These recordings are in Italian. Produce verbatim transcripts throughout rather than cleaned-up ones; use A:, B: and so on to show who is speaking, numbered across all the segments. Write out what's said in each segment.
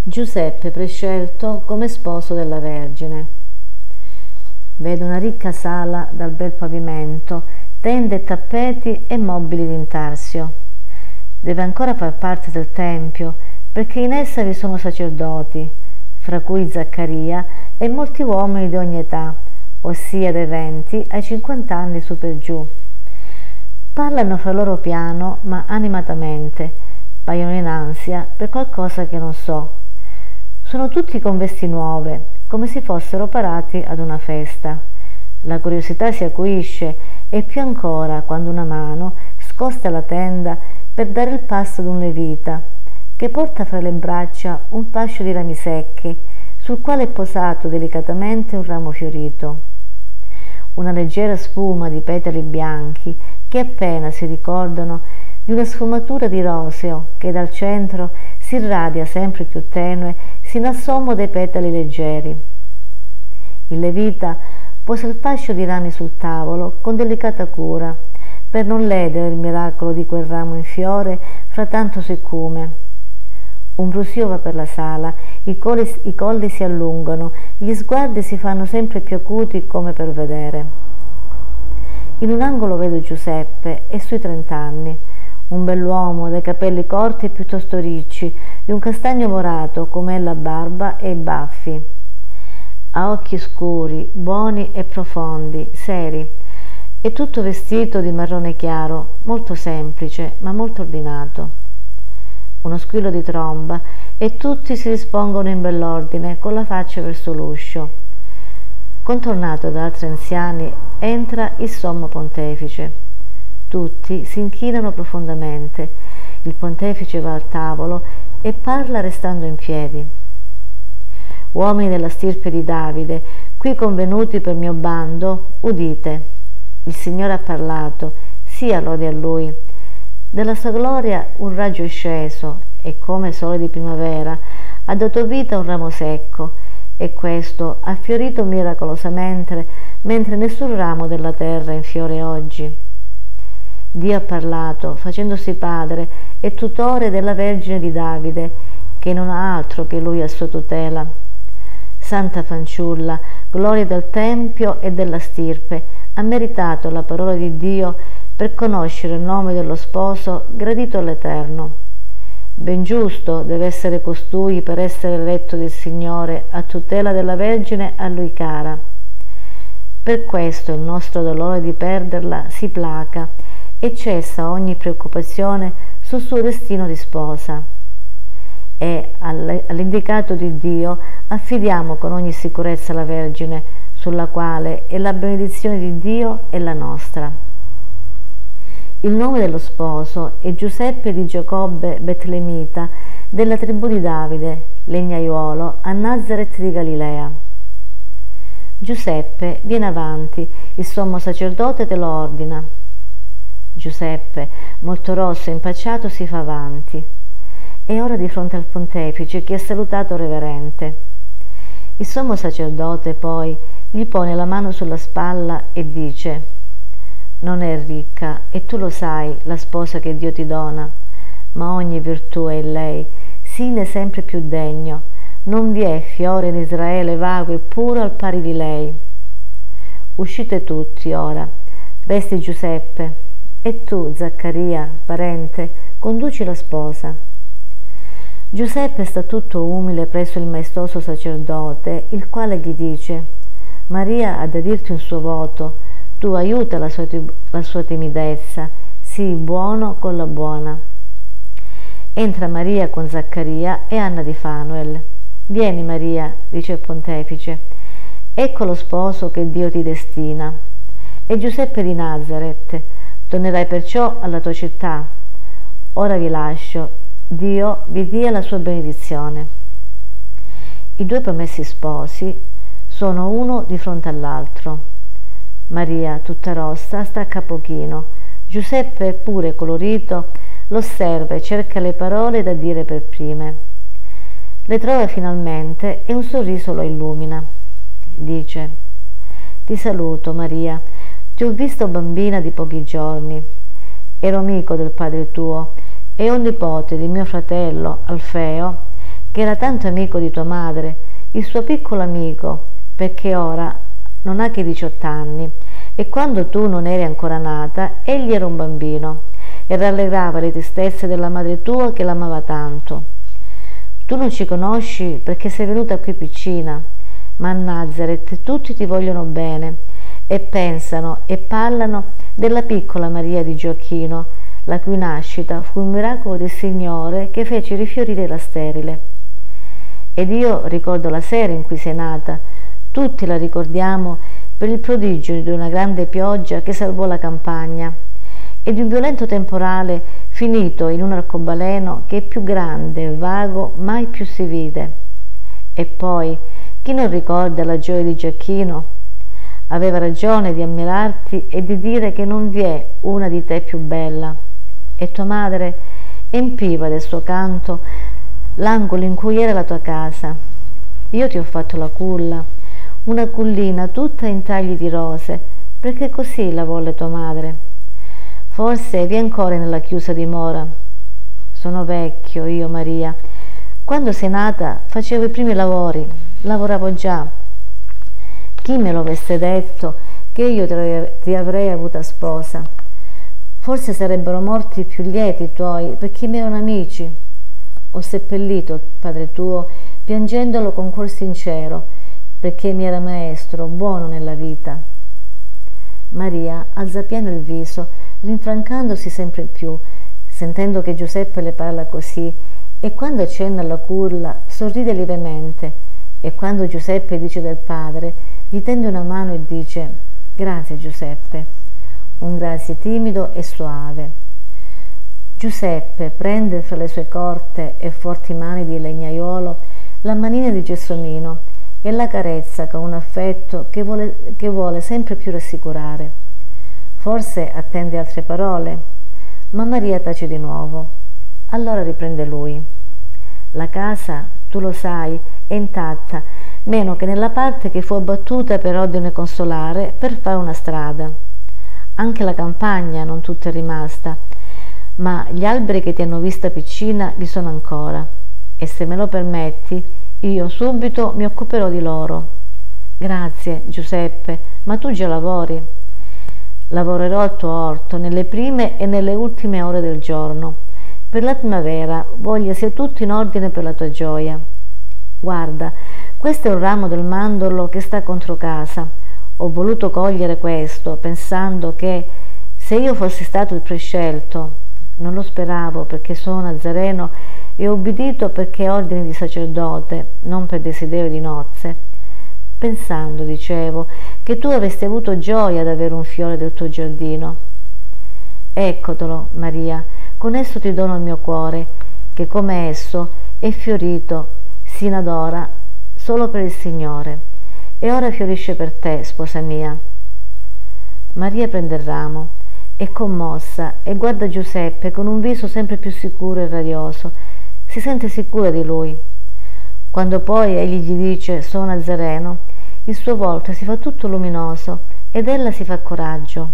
A: Giuseppe prescelto come sposo della Vergine. Vedo una ricca sala dal bel pavimento, tende e tappeti e mobili d'intarsio. Deve ancora far parte del Tempio, perché in essa vi sono sacerdoti, fra cui Zaccaria e molti uomini di ogni età, ossia dai venti ai cinquanta anni su per giù. Parlano fra loro piano, ma animatamente, paiono in ansia per qualcosa che non so. Sono tutti con vesti nuove, come se fossero parati ad una festa. La curiosità si acuisce e più ancora quando una mano scosta la tenda per dare il passo ad un levita, che porta fra le braccia un fascio di rami secchi, sul quale è posato delicatamente un ramo fiorito. Una leggera spuma di petali bianchi che appena si ricordano di una sfumatura di roseo che dal centro si irradia sempre più tenue sino al sommo dei petali leggeri. Il levita posa il fascio di rami sul tavolo con delicata cura, per non ledere il miracolo di quel ramo in fiore fra tanto siccume. Un brusio va per la sala, i colli, i colli si allungano, gli sguardi si fanno sempre più acuti come per vedere. In un angolo vedo Giuseppe, è sui trent'anni, un bell'uomo dai capelli corti e piuttosto ricci, di un castagno morato come è la barba e i baffi. Ha occhi scuri, buoni e profondi, seri, e tutto vestito di marrone chiaro, molto semplice ma molto ordinato. Uno squillo di tromba e tutti si dispongono in bell'ordine con la faccia verso l'uscio. Contornato da altri anziani entra il sommo pontefice. Tutti si inchinano profondamente. Il pontefice va al tavolo e parla restando in piedi. Uomini della stirpe di Davide, qui convenuti per mio bando, udite. Il Signore ha parlato, sia lode a Lui. Della sua gloria un raggio è sceso e come sole di primavera ha dato vita a un ramo secco, e questo ha fiorito miracolosamente mentre nessun ramo della terra è in fiore oggi. Dio ha parlato, facendosi padre e tutore della Vergine di Davide, che non ha altro che lui a sua tutela. Santa fanciulla, gloria del Tempio e della stirpe, ha meritato la parola di Dio per conoscere il nome dello sposo gradito all'Eterno. Ben giusto deve essere costui per essere eletto del Signore a tutela della Vergine a Lui cara. Per questo il nostro dolore di perderla si placa e cessa ogni preoccupazione sul suo destino di sposa. E all'indicato di Dio affidiamo con ogni sicurezza la Vergine, sulla quale è la benedizione di Dio e la nostra. Il nome dello sposo è Giuseppe di Giacobbe Betlemita, della tribù di Davide, legnaiuolo, a Nazaret di Galilea. Giuseppe, vieni avanti, il sommo sacerdote te lo ordina. Giuseppe, molto rosso e impacciato, si fa avanti. È ora di fronte al pontefice, che ha salutato reverente. Il sommo sacerdote poi gli pone la mano sulla spalla e dice: non è ricca, e tu lo sai, la sposa che Dio ti dona, ma ogni virtù è in lei, sine sempre più degno. Non vi è fiore in Israele vago e puro al pari di lei. Uscite tutti ora, resti Giuseppe, e tu, Zaccaria, parente, conduci la sposa. Giuseppe sta tutto umile presso il maestoso sacerdote, il quale gli dice: Maria ha da dirti un suo voto, tu aiuta la sua, la sua timidezza, sii buono con la buona. Entra Maria con Zaccaria e Anna di Fanuel. Vieni Maria, dice il pontefice, ecco lo sposo che Dio ti destina. E Giuseppe di Nazaret, tornerai perciò alla tua città. Ora vi lascio, Dio vi dia la sua benedizione. I due promessi sposi sono uno di fronte all'altro. Maria, tutta rossa, sta a capochino. Giuseppe, pure colorito, lo osserva e cerca le parole da dire per prime. Le trova finalmente e un sorriso lo illumina. Dice: ti saluto Maria, ti ho visto bambina di pochi giorni, ero amico del padre tuo e ho un nipote di mio fratello Alfeo che era tanto amico di tua madre, il suo piccolo amico, perché ora non ha che diciotto anni, e quando tu non eri ancora nata, egli era un bambino e rallegrava le tristezze della madre tua che l'amava tanto. Tu non ci conosci perché sei venuta qui piccina, ma a Nazareth tutti ti vogliono bene e pensano e parlano della piccola Maria di Gioacchino, la cui nascita fu un miracolo del Signore che fece rifiorire la sterile. Ed io ricordo la sera in cui sei nata, tutti la ricordiamo per il prodigio di una grande pioggia che salvò la campagna e di un violento temporale finito in un arcobaleno che più grande e vago mai più si vide. E poi, chi non ricorda la gioia di Gioacchino? Aveva ragione di ammirarti e di dire che non vi è una di te più bella. E tua madre empiva del suo canto l'angolo in cui era la tua casa. Io ti ho fatto la culla, una cullina tutta in tagli di rose, perché così la volle tua madre. Forse vi è ancora nella chiusa dimora. Sono vecchio io, Maria. Quando sei nata facevo i primi lavori, lavoravo già. Chi me lo avesse detto che io ti avrei avuta sposa? Forse sarebbero morti i più lieti i tuoi, perché mi erano amici. Ho seppellito il padre tuo, piangendolo con cuor sincero, perché mi era maestro, buono nella vita. Maria alza piano il viso, rinfrancandosi sempre più, sentendo che Giuseppe le parla così, e quando accenna alla culla sorride lievemente, e quando Giuseppe dice del padre, gli tende una mano e dice: «Grazie Giuseppe», un grazie timido e soave. Giuseppe prende fra le sue corte e forti mani di legnaiolo la manina di Gelsomino e la carezza con un affetto che vuole, che vuole sempre più rassicurare. Forse attende altre parole, ma Maria tace di nuovo. Allora riprende lui: «La casa, tu lo sai, è intatta, meno che nella parte che fu abbattuta per ordine consolare per fare una strada. Anche la campagna non tutta è rimasta, ma gli alberi che ti hanno vista piccina vi sono ancora, e se me lo permetti io subito mi occuperò di loro». «Grazie Giuseppe, ma tu già lavori». «Lavorerò al tuo orto nelle prime e nelle ultime ore del giorno. Per la primavera voglio sia tutto in ordine per la tua gioia. Guarda, questo è un ramo del mandorlo che sta contro casa. Ho voluto cogliere questo, pensando che se io fossi stato il prescelto, non lo speravo perché sono nazareno e ho obbedito perché è ordine di sacerdote, non per desiderio di nozze. Pensando, dicevo, che tu avresti avuto gioia ad avere un fiore del tuo giardino. Eccotelo, Maria, con esso ti dono il mio cuore, che come esso è fiorito sino ad ora solo per il Signore, e ora fiorisce per te, sposa mia». Maria prende il ramo, è commossa e guarda Giuseppe con un viso sempre più sicuro e radioso. Si sente sicura di lui. Quando poi egli gli dice «sono nazareno», il suo volto si fa tutto luminoso ed ella si fa coraggio.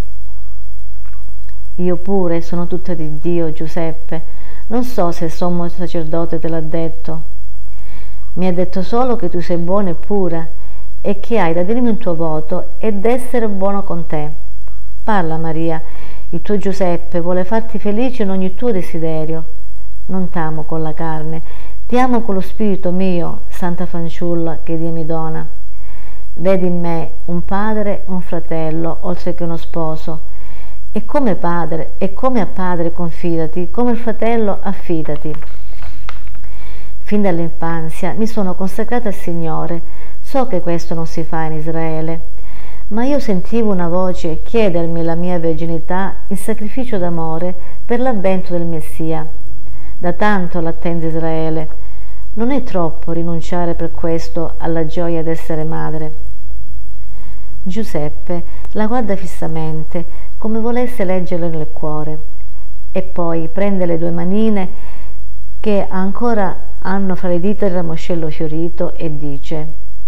A: «Io pure sono tutta di Dio, Giuseppe, non so se il sommo sacerdote te l'ha detto. Mi ha detto solo che tu sei buona e pura e che hai da dirmi un tuo voto ed essere buono con te. Parla, Maria, il tuo Giuseppe vuole farti felice in ogni tuo desiderio. Non t'amo con la carne, ti amo con lo spirito mio, santa fanciulla che Dio mi dona. Vedi in me un padre, un fratello, oltre che uno sposo. E come padre, e come a padre confidati, come il fratello affidati. Fin dall'infanzia mi sono consacrata al Signore, so che questo non si fa in Israele, ma io sentivo una voce chiedermi la mia verginità in sacrificio d'amore per l'avvento del Messia. Da tanto l'attende Israele. Non è troppo rinunciare per questo alla gioia d'essere madre». Giuseppe la guarda fissamente, come volesse leggerle nel cuore, e poi prende le due manine che ancora hanno fra le dita il ramoscello fiorito e dice: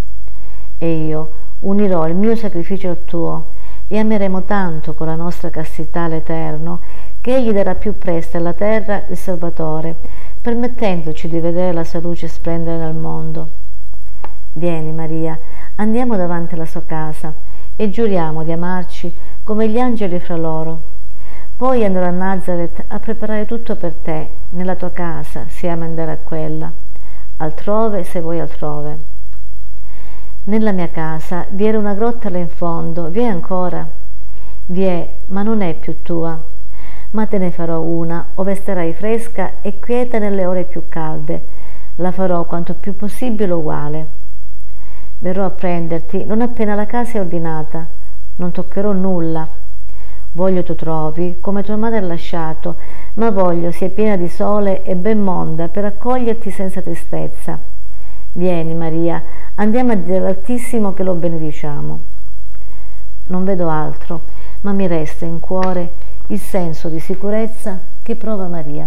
A: «E io unirò il mio sacrificio al tuo e ameremo tanto con la nostra castità l'Eterno che egli darà più presto alla terra il Salvatore, permettendoci di vedere la sua luce splendere nel mondo. Vieni, Maria, andiamo davanti alla sua casa e giuriamo di amarci come gli angeli fra loro. Poi andrò a Nazareth a preparare tutto per te, nella tua casa, se ami andare a quella, altrove se vuoi altrove. Nella mia casa vi era una grotta là in fondo, vi è ancora? Vi è, ma non è più tua. Ma te ne farò una, ove starai fresca e quieta nelle ore più calde. La farò quanto più possibile uguale. Verrò a prenderti non appena la casa è ordinata, non toccherò nulla. Voglio tu trovi, come tua madre ha lasciato, ma voglio sia piena di sole e ben monda per accoglierti senza tristezza. Vieni, Maria, andiamo a dire all'Altissimo che lo benediciamo. Non vedo altro, ma mi resta in cuore il senso di sicurezza che prova Maria.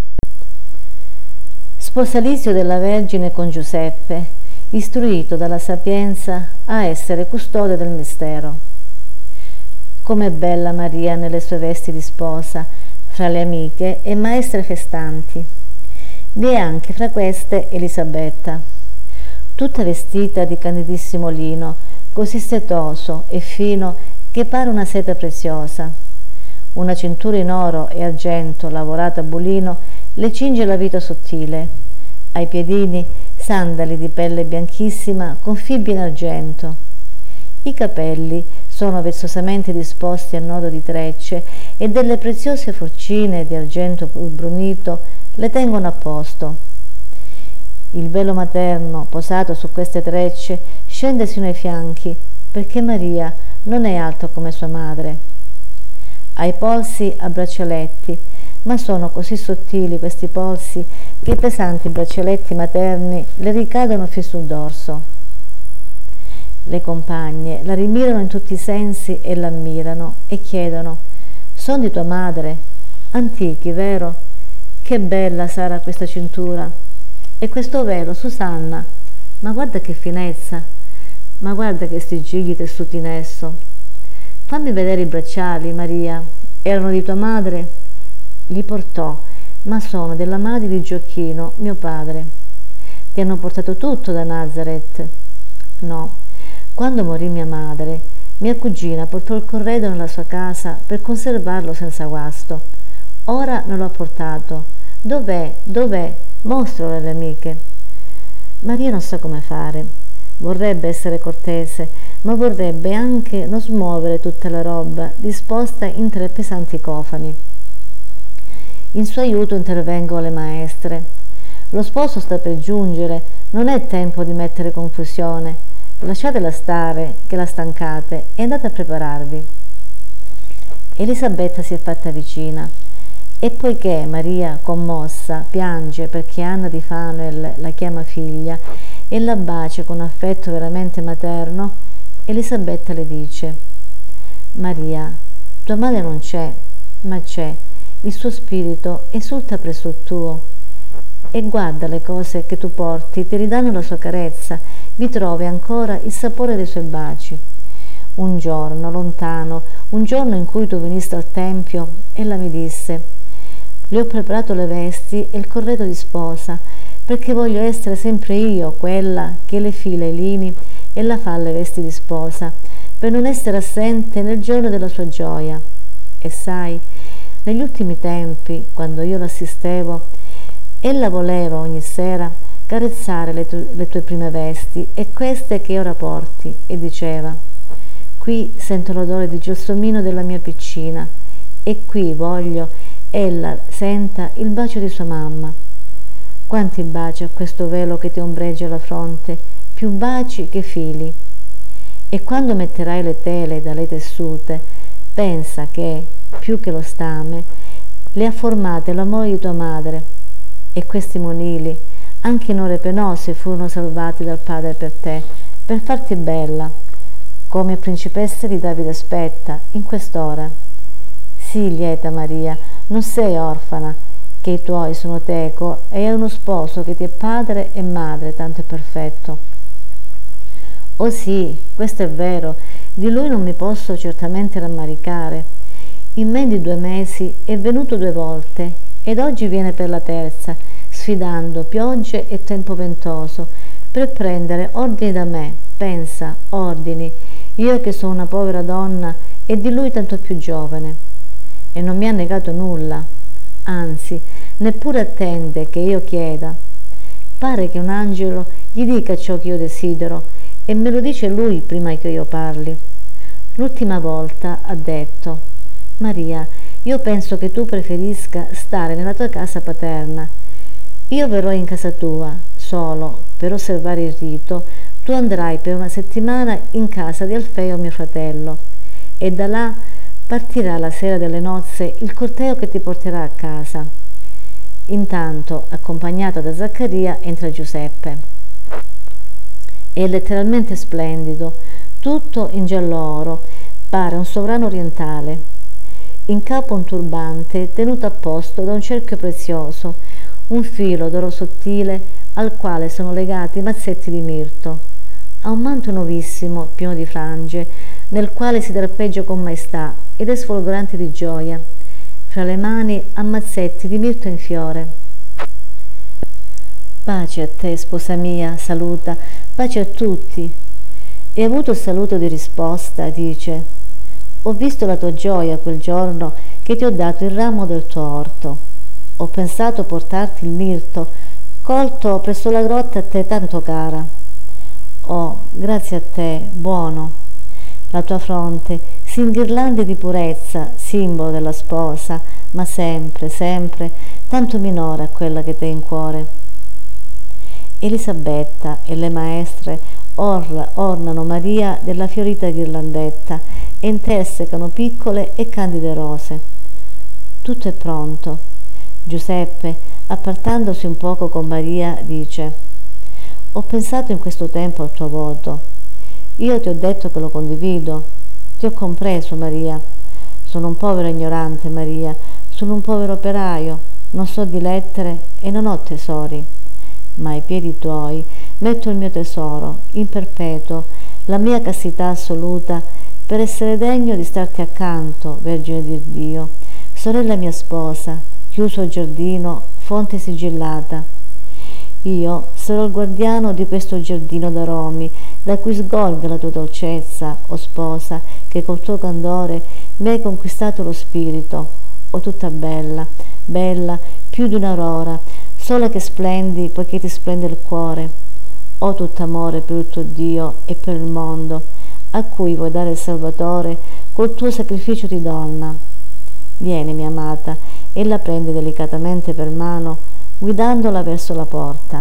A: Sposalizio della Vergine con Giuseppe, istruito dalla sapienza a essere custode del mistero. Com'è bella Maria nelle sue vesti di sposa, fra le amiche e maestre festanti. Vi è anche fra queste Elisabetta, tutta vestita di candidissimo lino, così setoso e fino che pare una seta preziosa. Una cintura in oro e argento lavorata a bulino le cinge la vita sottile. Ai piedini sandali di pelle bianchissima con fibbie in argento. I capelli sono vezzosamente disposti a nodo di trecce e delle preziose forcine di argento brunito le tengono a posto. Il velo materno posato su queste trecce scende sino ai fianchi, perché Maria non è alta come sua madre. Ha i polsi a braccialetti, ma sono così sottili questi polsi che i pesanti braccialetti materni le ricadono fin sul dorso. Le compagne la rimirano in tutti i sensi e l'ammirano e chiedono: «Son di tua madre? Antichi, vero? Che bella sarà questa cintura! E questo velo, Susanna? Ma guarda che finezza! Ma guarda che sti gigli tessuti in esso! Fammi vedere i bracciali, Maria. Erano di tua madre?» Li portò, ma sono della madre di Gioacchino, mio padre. Ti hanno portato tutto da Nazareth? No. Quando morì mia madre, mia cugina portò il corredo nella sua casa per conservarlo senza guasto. Ora non l'ho portato. Dov'è? Dov'è? Mostralo alle amiche. Maria non sa come fare. Vorrebbe essere cortese, ma vorrebbe anche non smuovere tutta la roba disposta in tre pesanti cofani. In suo aiuto intervengono le maestre. Lo sposo sta per giungere, non è tempo di mettere confusione. Lasciatela stare, che la stancate, e andate a prepararvi. Elisabetta si è fatta vicina, e poiché Maria, commossa, piange perché Anna di Fanuel la chiama figlia e la bacia con affetto veramente materno, Elisabetta le dice: «Maria, tua madre non c'è, ma c'è, il suo spirito esulta presso il tuo, e guarda le cose che tu porti, ti ridanno la sua carezza, vi trovi ancora il sapore dei suoi baci. Un giorno, lontano, un giorno in cui tu veniste al tempio, ella mi disse: le ho preparato le vesti e il corredo di sposa, perché voglio essere sempre io quella che le fila i lini e la fa le vesti di sposa, per non essere assente nel giorno della sua gioia. E sai, negli ultimi tempi, quando io l'assistevo, ella voleva ogni sera carezzare le, tu- le tue prime vesti e queste che ora porti, e diceva: qui sento l'odore di gelsomino della mia piccina, e qui voglio ella senta il bacio di sua mamma. Quanti baci a questo velo che ti ombreggia la fronte, più baci che fili. E quando metterai le tele da lei tessute, pensa che, più che lo stame, le ha formate l'amore di tua madre, e questi monili, anche in ore penose, furono salvati dal Padre per te, per farti bella, come principessa di Davide aspetta, in quest'ora. Sii lieta, Maria, non sei orfana, che i tuoi sono teco, e hai uno sposo che ti è padre e madre, tanto è perfetto. Oh sì, questo è vero, di lui non mi posso certamente rammaricare. In meno di due mesi è venuto due volte, ed oggi viene per la terza, sfidando piogge e tempo ventoso, per prendere ordini da me. Pensa, ordini, io che sono una povera donna e di lui tanto più giovane. E non mi ha negato nulla, anzi, neppure attende che io chieda. Pare che un angelo gli dica ciò che io desidero e me lo dice lui prima che io parli. L'ultima volta ha detto: Maria, io penso che tu preferisca stare nella tua casa paterna. Io verrò in casa tua, solo, per osservare il rito. Tu andrai per una settimana in casa di Alfeo mio fratello, e da là partirà la sera delle nozze il corteo che ti porterà a casa. Intanto, accompagnato da Zaccaria, entra Giuseppe. È letteralmente splendido, tutto in giallo oro, pare un sovrano orientale. In capo un turbante tenuto a posto da un cerchio prezioso, un filo d'oro sottile al quale sono legati mazzetti di mirto. Ha un manto nuovissimo, pieno di frange, nel quale si drappeggia con maestà ed è sfolgorante di gioia. Fra le mani ha mazzetti di mirto in fiore. Pace a te, sposa mia, saluta, pace a tutti. E avuto il saluto di risposta, dice: ho visto la tua gioia quel giorno che ti ho dato il ramo del tuo orto. Ho pensato portarti il mirto, colto presso la grotta a te tanto cara. Oh, grazie a te, buono. La tua fronte si inghirlandi di purezza, simbolo della sposa, ma sempre, sempre, tanto minore a quella che te in cuore. Elisabetta e le maestre or, ornano Maria della fiorita ghirlandetta e intersecano piccole e candide rose. Tutto è pronto. Giuseppe, appartandosi un poco con Maria, dice: ho pensato in questo tempo al tuo voto. Io ti ho detto che lo condivido. Ti ho compreso, Maria. Sono un povero ignorante, Maria. Sono un povero operaio. Non so di lettere e non ho tesori. Ma ai piedi tuoi metto il mio tesoro, in perpetuo, la mia castità assoluta, per essere degno di starti accanto, Vergine di Dio, sorella mia sposa, chiuso il giardino, fonte sigillata. Io sarò il guardiano di questo giardino d'aromi, da cui sgorga la tua dolcezza, o sposa, che col tuo candore mi hai conquistato lo spirito. O tutta bella, bella, più di un'aurora, sola che splendi poiché ti splende il cuore. O tutto amore per il tuo Dio e per il mondo, a cui vuoi dare il Salvatore col tuo sacrificio di donna. Vieni, mia amata, e la prende delicatamente per mano, guidandola verso la porta.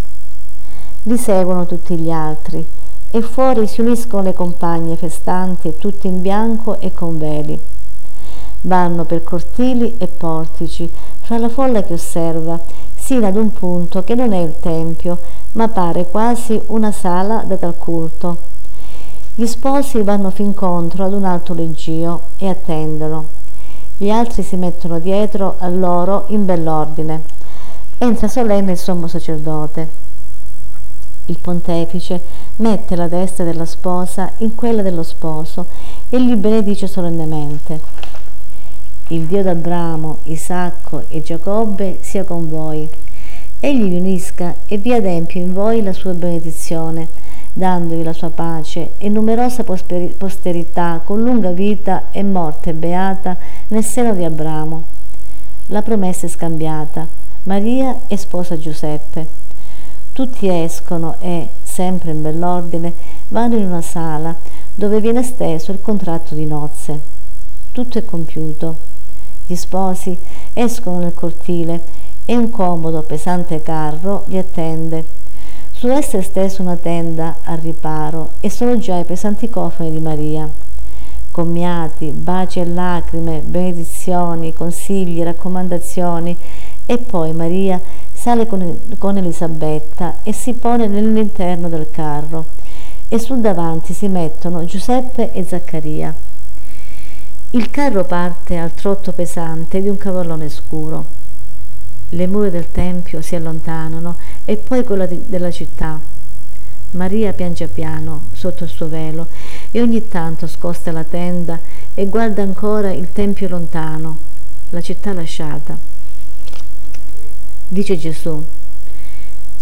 A: Li seguono tutti gli altri e fuori si uniscono le compagne festanti, tutte in bianco e con veli. Vanno per cortili e portici, fra la folla che osserva, sino ad un punto che non è il tempio, ma pare quasi una sala data al culto. Gli sposi vanno fin contro ad un alto leggio e attendono. Gli altri si mettono dietro a loro in bell'ordine. Entra solenne il sommo sacerdote. Il pontefice mette la destra della sposa in quella dello sposo e li benedice solennemente. Il Dio d'Abramo, Isacco e Giacobbe sia con voi. Egli vi unisca e vi adempia in voi la sua benedizione, dandovi la sua pace e numerosa posterità con lunga vita e morte beata nel seno di Abramo. La promessa è scambiata. Maria è sposa Giuseppe. Tutti escono e, sempre in bell'ordine, vanno in una sala dove viene steso il contratto di nozze. Tutto è compiuto. Gli sposi escono nel cortile e un comodo, pesante carro li attende. Su essa è stesa una tenda al riparo e sono già i pesanti cofani di Maria. Commiati, baci e lacrime, benedizioni, consigli, raccomandazioni. E poi Maria sale con, con Elisabetta e si pone nell'interno del carro, e sul davanti si mettono Giuseppe e Zaccaria. Il carro parte al trotto pesante di un cavallone scuro. Le mura del tempio si allontanano e poi quella di, della città. Maria piange piano sotto il suo velo e ogni tanto scosta la tenda e guarda ancora il tempio lontano, la città lasciata. Dice Gesù: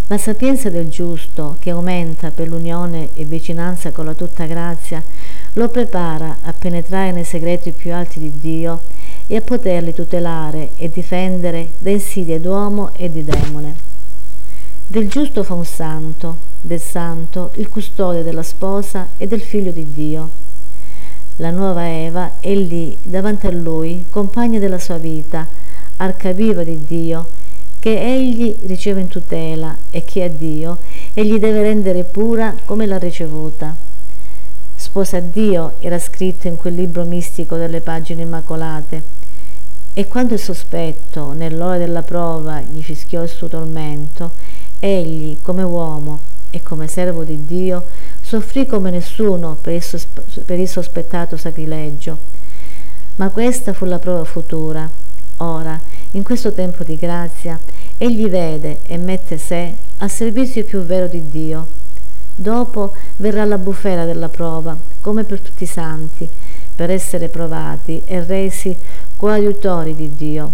A: La sapienza del giusto, che aumenta per l'unione e vicinanza con la tutta grazia, lo prepara a penetrare nei segreti più alti di Dio e a poterli tutelare e difendere da insidie d'uomo e di demone. Del giusto fa un santo, del santo il custode della sposa e del figlio di Dio. La nuova Eva è lì davanti a lui, compagna della sua vita, arca viva di Dio, che egli riceve in tutela e che a Dio egli deve rendere pura come l'ha ricevuta. Sposa a Dio era scritto in quel libro mistico delle pagine immacolate, e quando il sospetto nell'ora della prova gli fischiò il suo tormento, egli come uomo e come servo di Dio soffrì come nessuno per il, sospe- per il sospettato sacrilegio. Ma questa fu la prova futura. Ora, in questo tempo di grazia, egli vede e mette sé al servizio più vero di Dio. Dopo verrà la bufera della prova, come per tutti i santi, per essere provati e resi coadiutori di Dio.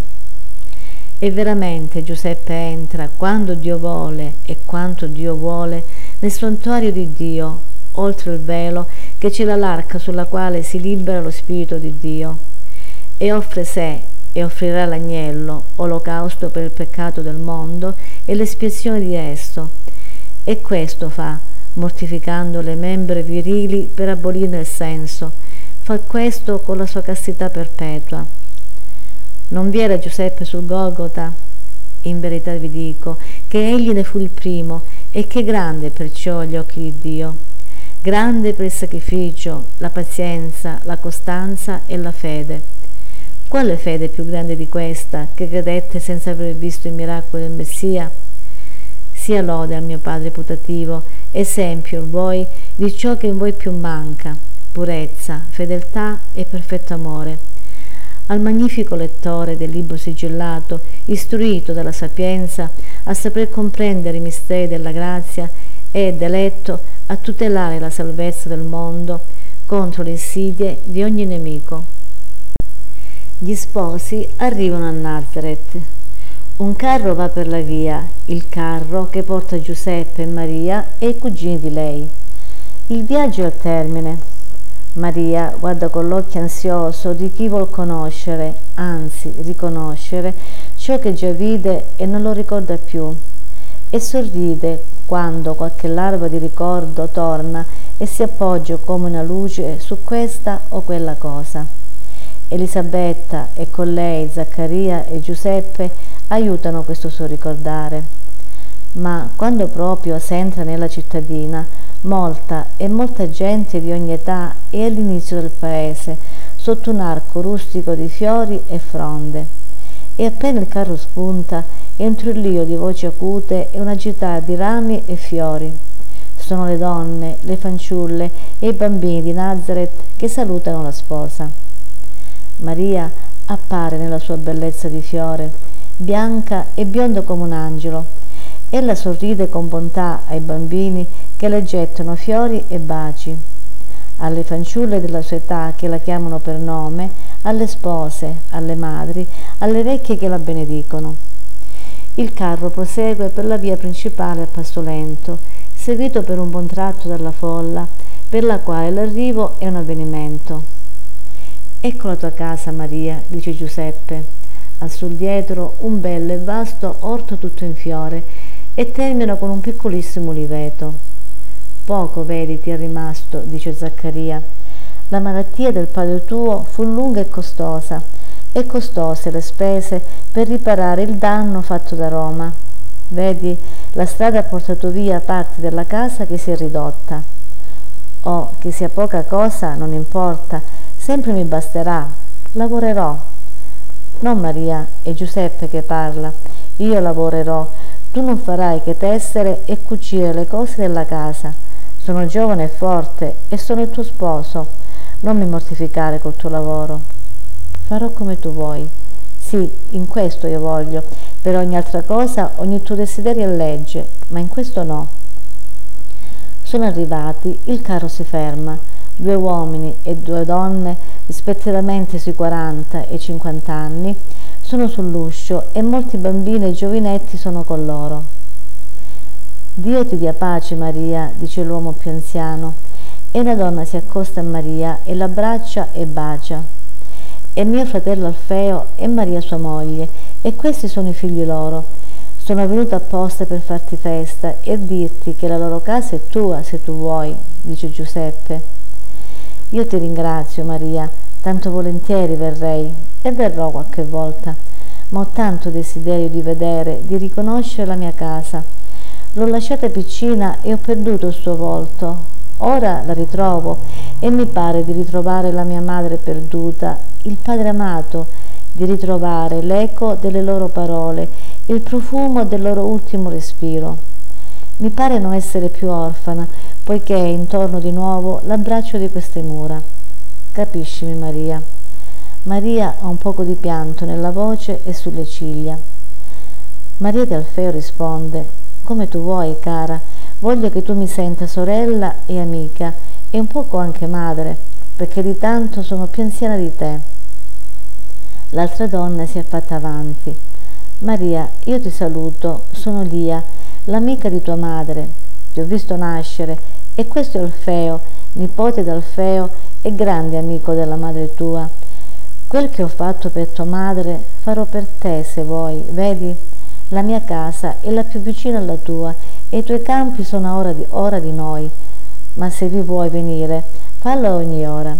A: E veramente Giuseppe entra, quando Dio vuole e quanto Dio vuole, nel santuario di Dio, oltre il velo che c'è l'arca sulla quale si libera lo Spirito di Dio, e offre sé e offrirà l'agnello, olocausto per il peccato del mondo e l'espiazione di esso. E questo fa, mortificando le membra virili per abolirne il senso, fa questo con la sua castità perpetua. Non vi era Giuseppe sul Golgota? In verità vi dico che egli ne fu il primo, e che grande perciò agli occhi di Dio, grande per il sacrificio, la pazienza, la costanza e la fede. Quale fede più grande di questa, che credette senza aver visto i miracoli del Messia? Sia lode al mio Padre putativo, esempio in voi di ciò che in voi più manca, purezza, fedeltà e perfetto amore. Al magnifico lettore del libro sigillato, istruito dalla sapienza a saper comprendere i misteri della grazia ed eletto a tutelare la salvezza del mondo contro le insidie di ogni nemico. Gli sposi arrivano a Nazareth. Un carro va per la via, il carro che porta Giuseppe e Maria e i cugini di lei. Il viaggio è al termine. Maria guarda con l'occhio ansioso di chi vuol conoscere, anzi riconoscere, ciò che già vide e non lo ricorda più, e sorride quando qualche larva di ricordo torna e si appoggia come una luce su questa o quella cosa. Elisabetta e con lei Zaccaria e Giuseppe aiutano questo suo ricordare. Ma quando proprio s'entra nella cittadina, molta e molta gente di ogni età è all'inizio del paese, sotto un arco rustico di fiori e fronde. E appena il carro spunta, è un trullio di voci acute e un'agità di rami e fiori. Sono le donne, le fanciulle e i bambini di Nazareth che salutano la sposa. Maria appare nella sua bellezza di fiore, bianca e bionda come un angelo. Ella sorride con bontà ai bambini che le gettano fiori e baci, alle fanciulle della sua età che la chiamano per nome, alle spose, alle madri, alle vecchie che la benedicono. Il carro prosegue per la via principale a passo lento, seguito per un buon tratto dalla folla, per la quale l'arrivo è un avvenimento. «Ecco la tua casa, Maria», dice Giuseppe. Ha sul dietro un bello e vasto orto tutto in fiore e termina con un piccolissimo oliveto. «Poco, vedi, ti è rimasto», dice Zaccaria. «La malattia del padre tuo fu lunga e costosa, e costose le spese per riparare il danno fatto da Roma. Vedi, la strada ha portato via parte della casa che si è ridotta. Oh, che sia poca cosa, non importa, sempre mi basterà, lavorerò». «No, Maria, è Giuseppe che parla, io lavorerò, tu non farai che tessere e cucire le cose della casa. Sono giovane e forte e sono il tuo sposo, non mi mortificare col tuo lavoro. Farò come tu vuoi. Sì, in questo io voglio, per ogni altra cosa ogni tuo desiderio è legge, ma in questo no». Sono arrivati, il carro si ferma, due uomini e due donne, rispettivamente sui quaranta e cinquanta anni, sono sull'uscio e molti bambini e giovinetti sono con loro. Dio ti dia pace, Maria, dice l'uomo più anziano, e una donna si accosta a Maria e l'abbraccia e bacia. È mio fratello Alfeo e Maria sua moglie, e questi sono i figli loro. Sono venuta apposta per farti festa e dirti che la loro casa è tua, se tu vuoi, dice Giuseppe. Io ti ringrazio, Maria, tanto volentieri verrei, e verrò qualche volta, ma ho tanto desiderio di vedere, di riconoscere la mia casa. L'ho lasciata piccina e ho perduto il suo volto. Ora la ritrovo e mi pare di ritrovare la mia madre perduta, il padre amato, di ritrovare l'eco delle loro parole, il profumo del loro ultimo respiro. Mi pare non essere più orfana, poiché è intorno di nuovo l'abbraccio di queste mura. Capiscimi, Maria. Maria ha un poco di pianto nella voce e sulle ciglia. Maria di Alfeo risponde: come tu vuoi, cara, voglio che tu mi senta sorella e amica e un poco anche madre, perché di tanto sono più anziana di te. L'altra donna si è fatta avanti. Maria, io ti saluto, sono Lia, l'amica di tua madre. Ti ho visto nascere e questo è Alfeo, nipote d'Alfeo e grande amico della madre tua. Quel che ho fatto per tua madre farò per te, se vuoi, vedi? La mia casa è la più vicina alla tua e i tuoi campi sono ora di, ora di noi, ma se vi vuoi venire, fallo ogni ora.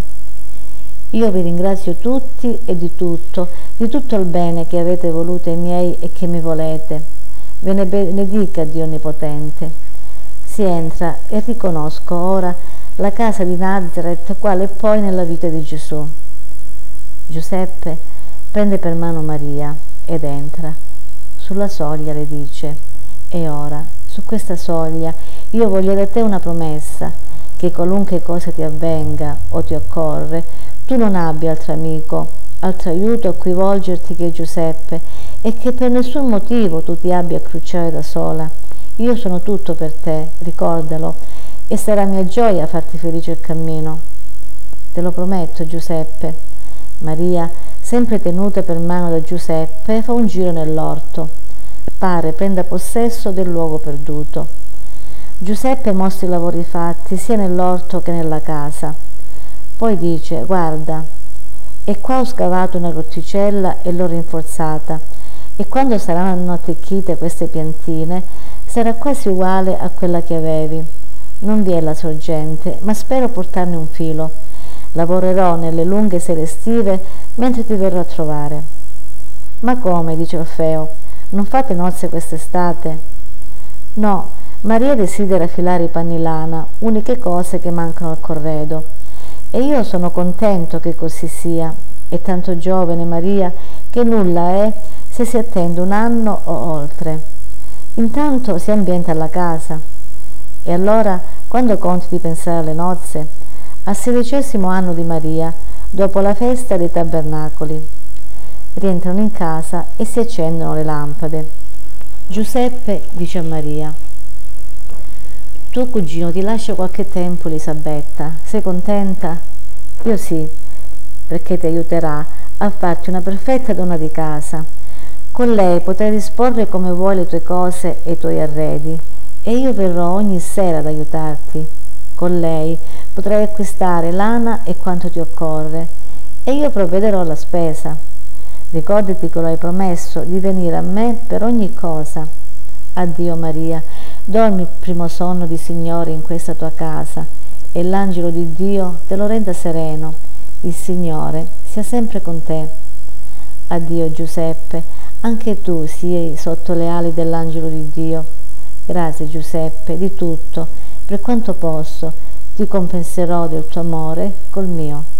A: Io vi ringrazio tutti e di tutto, di tutto il bene che avete voluto ai miei e che mi volete. Ve ne benedica Dio Onnipotente. Si entra e riconosco ora la casa di Nazareth, quale poi nella vita di Gesù. Giuseppe prende per mano Maria ed entra. Sulla soglia le dice: e ora, su questa soglia, io voglio da te una promessa, che qualunque cosa ti avvenga o ti occorre, tu non abbia altro amico, altro aiuto a cui volgerti che Giuseppe, e che per nessun motivo tu ti abbia a crucciare da sola. Io sono tutto per te, ricordalo, e sarà mia gioia farti felice il cammino. Te lo prometto, Giuseppe. Maria, sempre tenuta per mano da Giuseppe, fa un giro nell'orto. Pare prenda possesso del luogo perduto. Giuseppe mostra i lavori fatti sia nell'orto che nella casa. Poi dice: guarda, e qua ho scavato una rotticella e l'ho rinforzata, e quando saranno attecchite queste piantine sarà quasi uguale a quella che avevi. Non vi è la sorgente, ma spero portarne un filo. Lavorerò nelle lunghe sere estive mentre ti verrò a trovare. Ma come? Dice Alfeo. Non fate nozze quest'estate? No, Maria desidera filare i panni lana, uniche cose che mancano al corredo. E io sono contento che così sia. È tanto giovane Maria che nulla è se si attende un anno o oltre. Intanto si ambienta alla casa. E allora, quando conti di pensare alle nozze? Al sedicesimo anno di Maria, dopo la festa dei tabernacoli. Rientrano in casa e si accendono le lampade. Giuseppe dice a Maria: tuo cugino ti lascia qualche tempo Elisabetta, sei contenta? Io sì, perché ti aiuterà a farti una perfetta donna di casa. Con lei potrai disporre come vuoi le tue cose e i tuoi arredi, e io verrò ogni sera ad aiutarti. Con lei potrai acquistare lana e quanto ti occorre, e io provvederò alla spesa. Ricordati che lo hai promesso di venire a me per ogni cosa. Addio Maria, dormi il primo sonno di Signore in questa tua casa, e l'angelo di Dio te lo renda sereno. Il Signore sia sempre con te. Addio Giuseppe, anche tu sii sotto le ali dell'angelo di Dio. Grazie Giuseppe di tutto, per quanto posso, ti compenserò del tuo amore col mio.